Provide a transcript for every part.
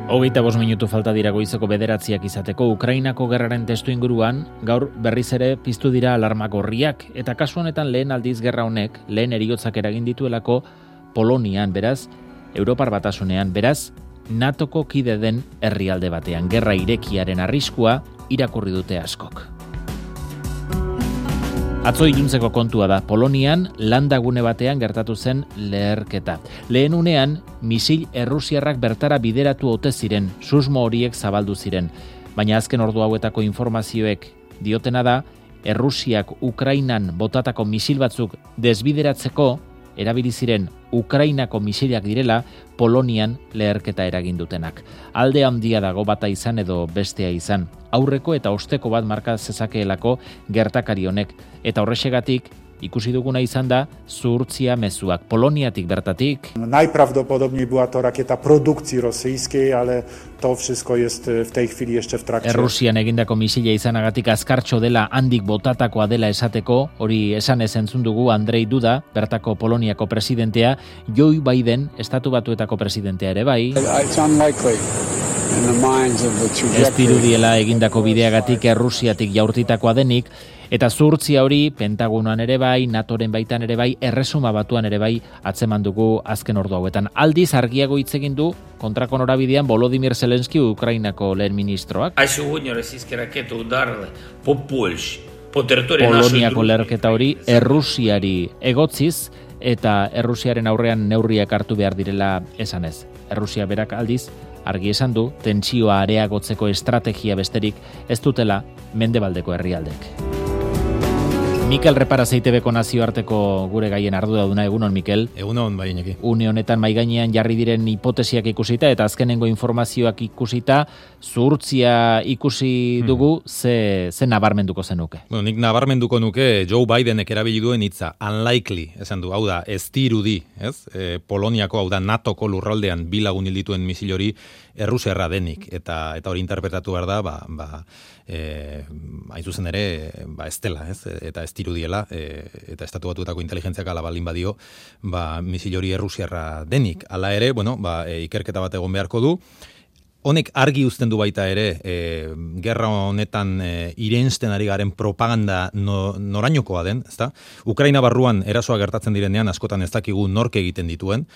25 minutu falta dira goizeko 9 izateko. Ukrainako gerraren testu inguruan gaur berriz ere piztu dira alarma gorriak, eta kasu honetan lehen aldiz gerra honek lehen heriotzak eragin dituelako Polonian, beraz Europar Batasunean, beraz NATOko kide den herrialde batean. Gerra irekiaren arriskua irakurri dute askok. Atzo iluntzeko kontua da, Polonian landagune batean gertatu zen leherketa. Lehen unean, misil errusiarrak bertara bideratu ote ziren, susmo horiek zabaldu ziren. Baina azken ordu hauetako informazioek diotena da, Errusiak Ukrainan botatako misil batzuk desbideratzeko erabili ziren Ukrainako misilak direla Polonian leherketa eragin dutenak. Alde handia dago bata izan edo bestea izan. Aurreko eta osteko bat marka zezakeelako gertakari honek, eta horrexegatik ikusi duguna izan da zuhurtzia mezuak Poloniatik bertatik. Najprawdopodobniej była to rakieta produkcji rosyjskiej, ale to wszystko jest w tej chwili jeszcze w trakcie. Errusian egindako misila izanagatik azkartxo dela handik botatakoa dela esateko, hori esanez entzun dugu Andrzej Duda, bertako Poloniako presidentea, Joe Biden, Estatu Batuetako presidentea ere bai. Ez dirudiela egindako bideagatik Errusiatik jaurtitakoa denik, eta zuhurtzia hori Pentagonoan ere bai, NATOren baitan ere bai, Erresuma Batuan ere bai atzeman dugu azken ordu hauetan. Aldiz argiago hitz egin du kontrako norabidean Volodymyr Zelensky Ukrainako lehen ministroak. Poloniako leherketa hori Errusiari egotziz eta Errusiaren aurrean neurriak hartu behar direla esanez. Errusia berak aldiz argi esan du tentsioa areagotzeko estrategia besterik ez dutela mendebaldeko herrialdek. Mikel Reparaz EITBko nazioarteko gure gaien arduraduna, egunon Mikel. Egunon bai Iñaki. Une honetan maigainean jarri diren hipotesiak ikusita eta azkenengo informazioak ikusita, zuhurtzia ikusi dugu, ze nabarmenduko zenuke? Bueno, nik nabarmenduko nuke Joe Bidenek erabili duen hitza, unlikely, esan du, hau da, ez dirudi, ez? Poloniako, hau da, NATOko lurraldean bi lagun hil dituen misil hori Errusiarra denik, eta hori interpretatu behar da, hain zuzen ere, ez dela, ez? Eta ez dirudiela, eta Estatu Batuetako inteligentziak ala baldin badio, misil hori Errusiarra denik. Hala ere, ikerketa bat egon beharko du. Honek argi uzten du baita ere, gerra honetan irensten ari garen propaganda norainokoa den, ezta? Ukraina barruan erasoa gertatzen direnean askotan ez dakigu nork egiten dituen,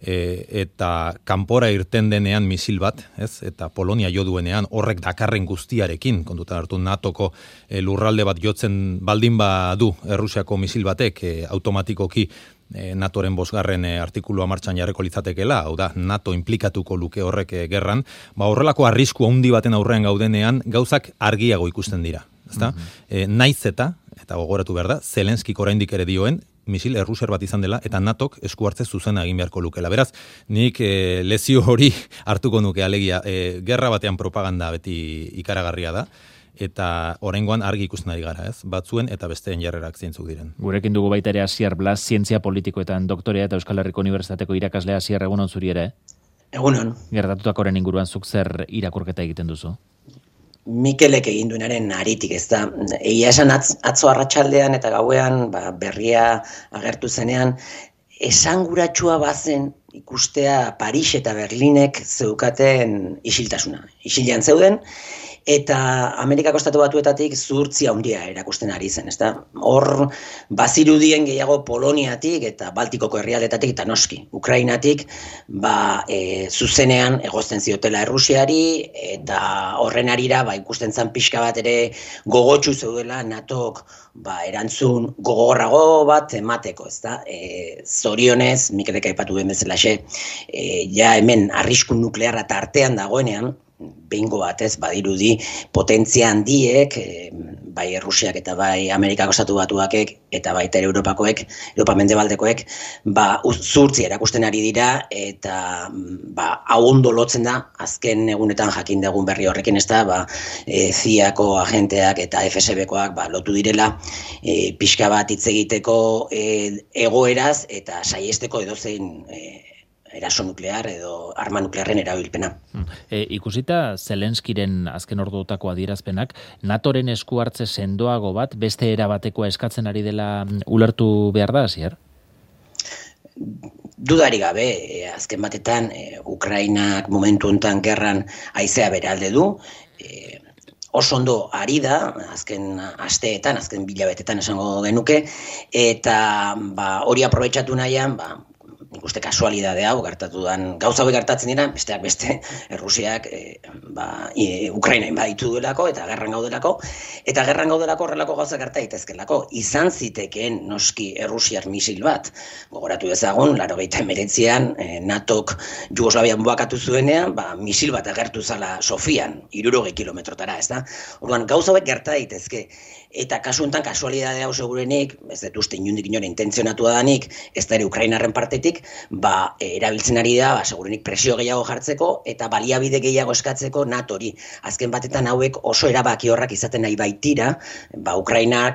eta kanpora irten denean misil bat, ez? Eta Polonia jo duenean horrek dakarren guztiarekin, kontutan hartu NATOko lurralde bat jotzen baldin badu Errusiako misil batek automatikoki NATOren 5. artikulua martxan jarriko litzatekeela, hau da, NATO implikatuko luke horrek gerran, horrelako arrisku handi baten aurrean gaudenean gauzak argiago ikusten dira, ezta? Naiz eta gogoratu behar da, Zelenskik oraindik ere dioen, misil errusiar bat izan dela, eta NATOk esku hartze zuzena egin beharko lukela. Beraz, nik lezio hori hartuko nuke, alegia, gerra batean propaganda beti ikaragarria da, eta oraingoan argi ikusten ari gara, ez? Batzuen eta besteen jarrerak zeintzuk diren. Gurekin dugu baita ere Asier Blas, zientzia politikoetan doktorea eta Euskal Herriko Unibertsitateko irakaslea. Asier, egunon zuri ere? Egunon. Gertatutakoren inguruan zuk zer irakurketa egiten duzu? Mikelek egin duenaren aritik, ez da. Egia esan atzo arratsaldean eta gauean berria agertu zenean, esanguratsua bazen ikustea Paris eta Berlinek zeukaten isiltasuna. Isilean zeuden, eta Amerikako Estatu Batuetatik zuhurtzia handia erakusten ari zen, ezta? Hor bazirudien gehiago Poloniatik eta Baltikoko herrialdetatik eta noski Ukrainatik zuzenean egozten ziotela Errusiari, eta horren arira ikusten zan pixka bat ere gogotsu zeudela NATOk erantzun gogorrago bat emateko, ezta? Zorionez, Mikelek aipatu duen bezalaxe, ja hemen arrisku nuklearra tartean dagoenean, behingo batez badirudi potentzia handiek, bai Errusiak eta bai Amerikako Estatu Batuakek eta baita Europakoek, Europa mendebaldekoek, zuhurtzia erakusten ari dira, eta hau ondo lotzen da, azken egunetan jakin dugun berri horrekin, ez da, CIA-ko agenteak eta FSB-koak lotu direla, pixka bat hitz egiteko egoeraz eta saiesteko edozein eraso nuklear edo arma nuklearren erabilpena. Ikusita Zelenskiren azken orduotako adierazpenak, NATOren esku hartze sendoago bat beste era batekoa eskatzen ari dela ulertu behar da, Asier? Dudari gabe, azken batetan, Ukrainak momentu honetan gerran haizea bere alde du, oso ondo ari da, azken asteetan, azken bilabetetan esango genuke, eta hori aprobetxatu nahian, nik uste kasualidade hau gertatu dan, gauza hori gertatzen dira, besteak beste, Errusiak Ukraina inbaditu duelako, eta gerran gaudelako horrelako gauza gerta daitezkelako. Izan zitekeen noski Errusiar misil bat, gogoratu dezagun, 1989an NATOk Jugoslavian buakatu zuenean, misil bat agertu zala Sofian, 60 kilometrotara, ez da? Orduan, gauza hori gerta daitezke. Eta kasu honetan kasualidade hau segurenik, ez dut uste inundik inore intentzionatua danik, ez da ere Ukrainarren partetik, erabiltzen ari da, segurenik presio gehiago jartzeko eta baliabide gehiago eskatzeko NATOri. Azken batetan hauek oso erabaki horrak izaten nahi baitira, Ukrainak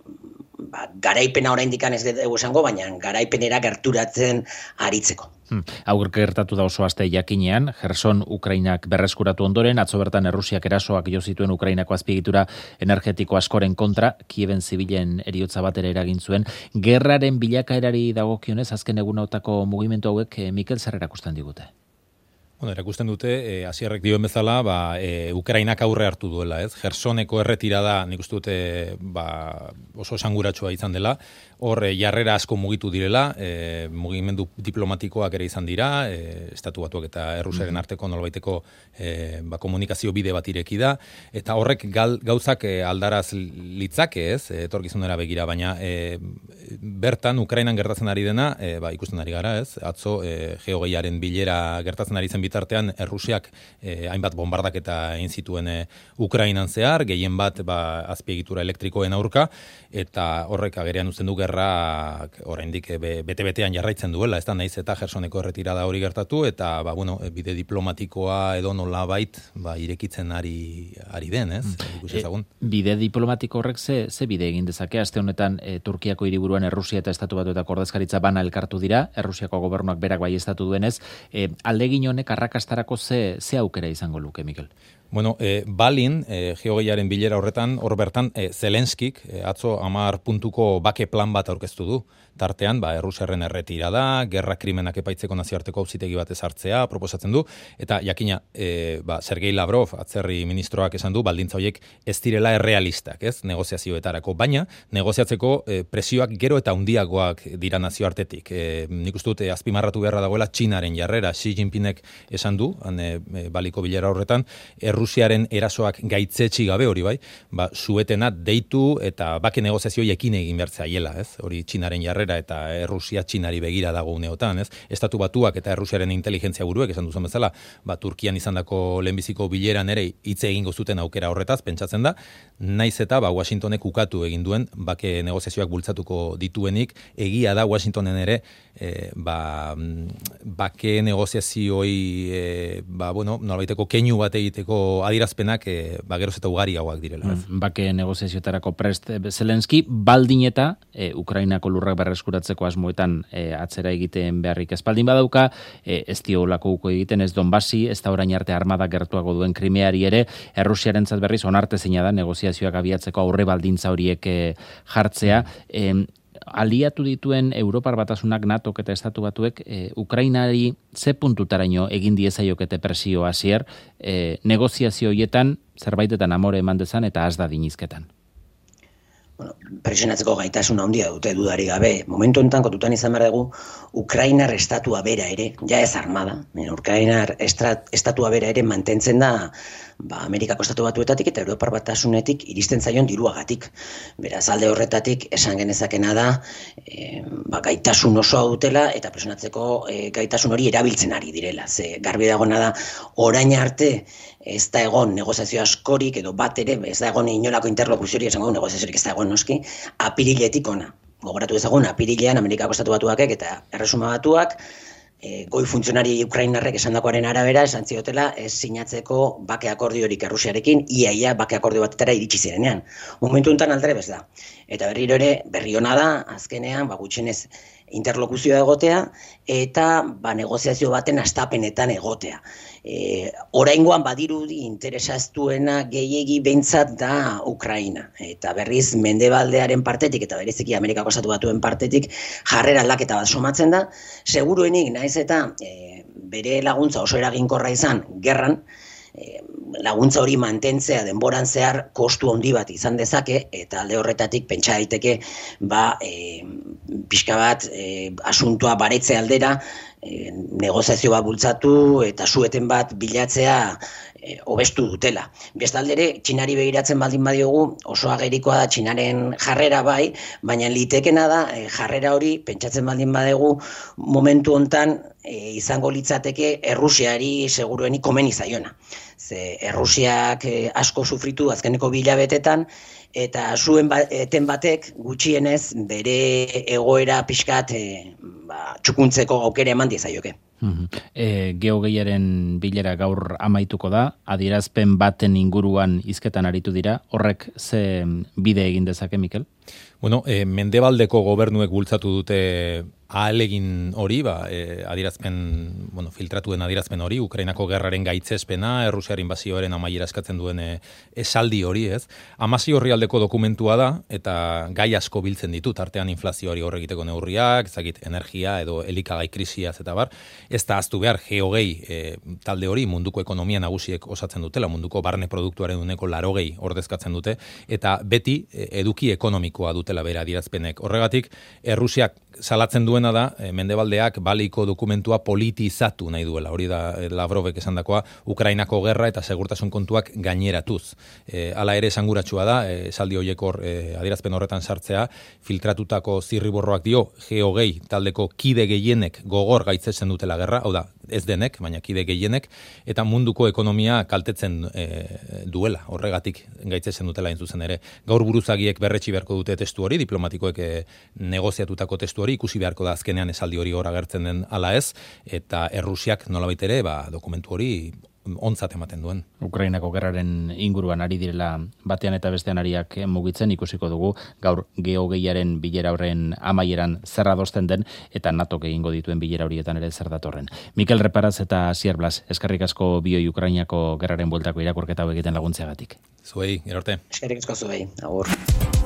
garaipena oraindik ez dugu esango, baina garaipenera gerturatzen aritzeko. Hau gertatu da oso aste jakinean, Gerson Ukrainak berreskuratu ondoren, atzo bertan Errusiak erasoak jo zituen Ukrainako azpiegitura energetiko askoren kontra, Kieven zibilen heriotza bat ere eragin zuen. Gerraren bilakaerari dagokionez, azken egunotako mugimendu hauek, Mikel, zer erakusten digute? Bueno, erakusten dute, Asierrek dioen bezala, Ukrainak aurre hartu duela, ez? Gersoneko erretirada, nik uste dute, oso esanguratsua izan dela, hor jarrera asko mugitu direla, mugimendu diplomatikoak ere izan dira, Estatu Batuak eta Errusiaren arteko nolbaiteko komunikazio bide bat ireki da, eta horrek gauzak aldaraz litzake, ez? Etorkizunera begira, baina bertan Ukrainan gertatzen ari dena, ikusten ari gara, ez? Atzo G20aren bilera gertatzen ari zen bitartean Errusiak hainbat bombardaketa egin zituen Ukrainan zehar, gehien bat azpiegitura elektrikoen aurka, eta horrek agerian uzten du gerra oraindik bete-betean jarraitzen duela, ez da naiz eta Gersoneko erretirada hori gertatu, eta bide diplomatikoa edo nolabait irekitzen ari den, ez? Bide diplomatiko horrek ze bide egin dezake? Aste honetan Turkiako hiriburuan Errusia eta Estatu Batuetako ordezkaritza bana elkartu dira, Errusiako gobernuak berak baieztatu duenez, aldegin honek arrakastarako ze aukera izango luke, Mikel? Bueno, Balin, G20aren bilera horretan, hor bertan, Zelenskik, atzo 10 puntuko bake plan bat aurkeztu du. Tartean, Errusiarren erretirada, gerra krimenak epaitzeko nazioarteko auzitegi bat ezartzea proposatzen du, eta jakina, Sergei Lavrov, atzerri ministroak esan du, baldintza horiek ez direla errealistak, ez, negoziazioetarako, baina negoziatzeko presioak gero eta handiagoak dira nazioartetik. Nik uste dut, azpimarratu beharra dagoela Txinaren jarrera, Xi Jinpingek esan du, baliko bilera horretan, Errusiaren erasoak gaitzetsi gabe hori zuetena deitu eta bake negoziazioa ekin egin behar zaiela, ez? Hori Txinaren jarrera eta Errusia Txinari begira dago uneotan, ez? Estatu Batuak eta Errusiaren inteligentzia buruek esan duzuen bezala, Turkian izandako lehenbiziko bileran ere hitz egingo zuten aukera horretaz, pentsatzen da, naiz eta Washingtonek ukatu egin duen bake negoziazioak bultzatuko dituenik, egia da Washingtonen ere bake negoziazioi nolabaiteko keinu bat egiteko adierazpenak geroz eta ugariagoak direla. Bake negoziazioetarako prest Zelenski, baldin eta Ukrainako lurrak berreskuratzeko asmoetan atzera egiten beharrik espaldin badauka, ez diolako uko egiten, ez Donbasi, ez da orain arte armada gertuago duen Krimeari ere, Errusiarentzat berriz onartezina da negoziazioak abiatzeko aurre baldintza horiek jartzea. Aliatu dituen Europar Batasunak, NATOk eta Estatu Batuek Ukrainari ze puntutaraino egin diezaiokete presio hasier, negoziazio horietan zerbaitetan amore eman dezan eta az da dinizketan. Presionatzeko gaitasun handia dute dudari gabe. Momentu honetan kontutan izan behar dugu Ukrainar estatua bera ere, ja ez armada, Ukrainar estatua bera ere mantentzen da Amerikako Estatu Batuetatik eta Europar Batasunetik iristen zaion diruagatik. Beraz, alde horretatik esan genezakena da gaitasun osoa dutela eta presionatzeko gaitasun hori erabiltzen ari direla. Ze garbi dagona da orain arte ez da egon negoziazio askorik edo bat ere, ez da egon inolako interlokuziorik, esango negoziaziorik ez da egon noski, apiriletik ona. Gogoratu dezagun, apirilean Amerikako Estatu Batuakek eta Erresuma Batuak goi funtzionari ukrainarrek esandakoaren arabera esan ziotela ez sinatzeko bake akordiorik Errusiarekin, iaia bake akordio batetara iritsi zirenean. Momentu honetan aldrebez da. Eta berriro ere, berri ona da, azkenean, gutxienez interlokuzioa egotea eta negoziazio baten hastapenetan egotea. Oraingoan badirudi interesaztuena gehiegi behintzat da Ukraina. Eta berriz mendebaldearen partetik eta bereziki Amerikako Estatu Batuen partetik jarrera aldaketa bat somatzen da. Seguruenik naiz eta bere laguntza oso eraginkorra izan gerran, laguntza hori mantentzea denboran zehar kostu handi bat izan dezake eta alde horretatik pentsa daiteke pixka bat asuntoa baretze aldera negoziazio bat bultzatu eta sueten bat bilatzea hobestu dutela. Bestaldere, Txinari begiratzen baldin badiogu, oso agerikoa da Txinaren jarrera bai, baina litekena da jarrera hori pentsatzen baldin badegu momentu hontan izango litzateke Errusiari seguruenik komeni zaiona. Ze Errusiak asko sufritu azkeneko 2 hilabetetan eta zuen eten batek gutxienez bere egoera pixkat txukuntzeko aukera eman diezaioke. G20aren bilera gaur amaituko da, adierazpen baten inguruan hizketan aritu dira, horrek ze bide egin dezake, Mikel? Bueno, mendebaldeko gobernuek bultzatu dute ahalegin hori, adierazpen, filtratuen adierazpen hori, Ukrainako gerraren gaitzespena, Errusiar inbazioaren amaiera eskatzen duen esaldi hori, ez? Amazio orrialdeko dokumentua da, eta gai asko biltzen ditu, tartean inflazioari horregiteko neurriak, ezagik energia edo elikagai krisiaz eta bar, ez da ahaztu behar G20 talde hori munduko ekonomia nagusiek osatzen dutela, munduko barne produktuaren uneko 80 ordezkatzen dute, eta beti eduki ekonomikoa dutela bere adierazpenek. Horregatik, Errusiak salatzen duena da, mendebaldeak baliko dokumentua politizatu nahi duela. Hori da Lavrovek esandakoa, Ukrainako gerra eta segurtasun kontuak gaineratuz. Hala ere esanguratsua da, esaldi horiek adierazpen horretan sartzea, filtratutako zirriborroak dio, G20 taldeko kide gehienek gogor gaitzesten dutela gerra, hau da, ez denek, baina kide gehienek, eta munduko ekonomia kaltetzen duela, horregatik gaitzesten dutela zuzen ere. Gaur buruzagiek berretsi beharko dute testu hori, diplomatikoek negoziatutako testu hori, ikusi beharko da azkenean esaldi hori hor agertzen den ala ez, eta Errusiak nolabait ere dokumentu hori ontzat ematen duen. Ukrainako gerraren inguruan ari direla batean eta bestean ariak mugitzen, ikusiko dugu gaur G20aren bilera horren amaieran zer adosten den eta NATOk egingo dituen bilera horietan ere zer datorren. Mikel Reparaz eta Asier Blas, eskerrik asko bioi Ukrainako gerraren bueltako irakurketa hau egiten laguntzeagatik. Zuei, gero arte. Eskerrik asko zuei, agur.